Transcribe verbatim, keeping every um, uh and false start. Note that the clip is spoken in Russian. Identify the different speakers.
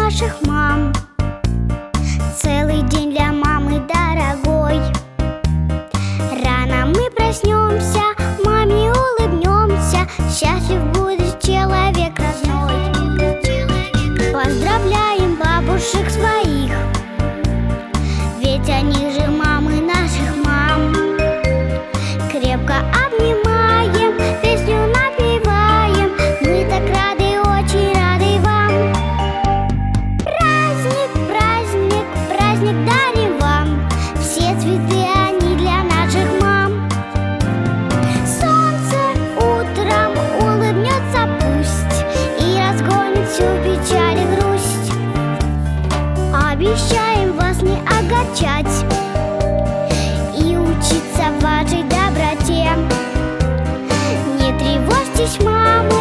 Speaker 1: наших мам. Целый день для мамы дорогой. Рано мы проснемся, маме улыбнемся. Счастлив будет человек родной. Поздравляем бабушек своих, ведь они же мамы наших мам. Крепко обнимаем, песню напеваем. Мы так рады, очень рады вам. Праздник, праздник, праздник дарим вам. Все цветы они для наших мам. Солнце утром улыбнется пусть и разгонит всю печаль и грусть. Обещаем вас не огорчать и учиться вашей доброте. Не тревожьтесь, мамы,